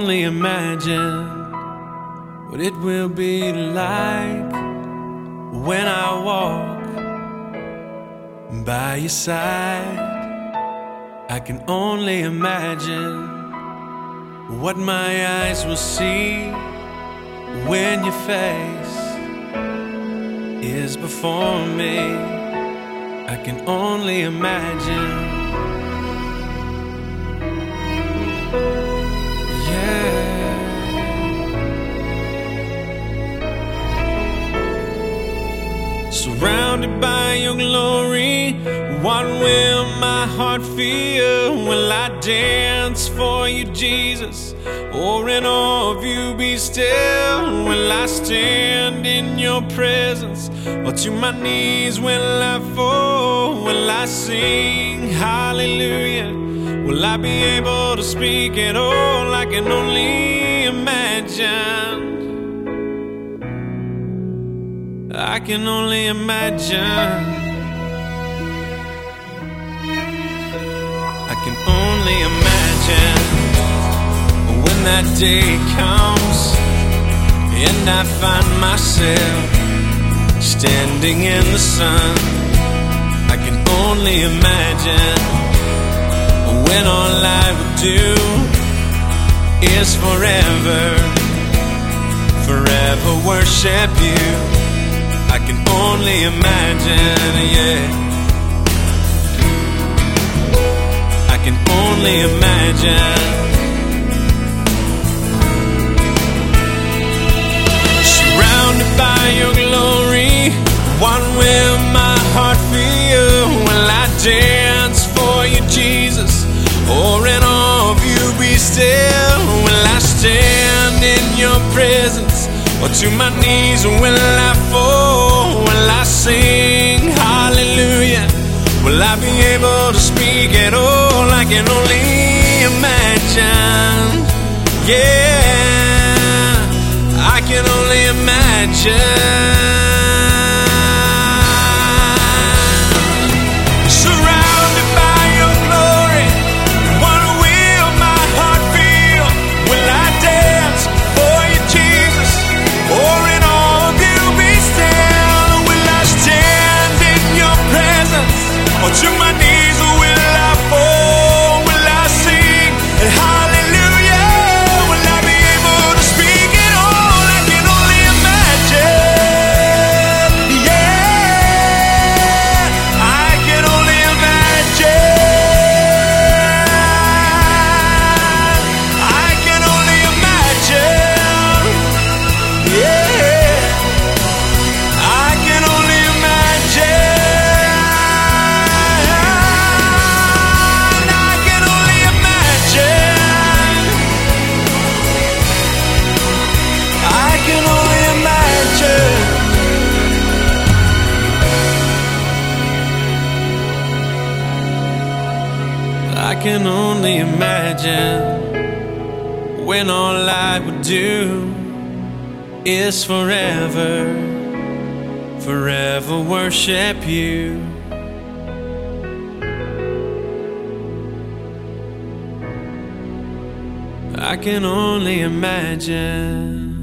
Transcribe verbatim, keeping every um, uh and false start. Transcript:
only imagine what it will be like when I walk by your side. I can only imagine what my eyes will see when your face is before me. I can only imagine. Yeah. Surrounded by your glory, what will my heart feel? Will I dance for you, Jesus? Or in awe of you be still? Will I stand in your presence? Or to my knees will I fall? Will I sing hallelujah? Will I be able to speak at all? I can only imagine. I can only imagine. I can only imagine when that day comes and I find myself standing in the sun. I can only imagine when all I would do is forever, forever worship you. I can only imagine, yeah. I can only imagine. Surrounded by your glory, what will my heart feel? Will I dance for you, Jesus? Or in awe of you be still? Will I stand in your presence? Or to my knees will I fall? Will I sing hallelujah? Will I be able to speak at all? I can only imagine. Yeah, I can only imagine. Surrounded by your glory, what will my heart feel? Will I dance for you, Jesus? Or in awe of you be still? Will I stand in your presence? Or to my knees will I fall? Will I sing hallelujah? Will I be able to speak at all? I can only imagine. Yeah, I can only imagine. I can only imagine. Yeah, I can only imagine. I can only imagine. I can only imagine. I can only imagine when all I would do is forever, forever worship you. I can only imagine.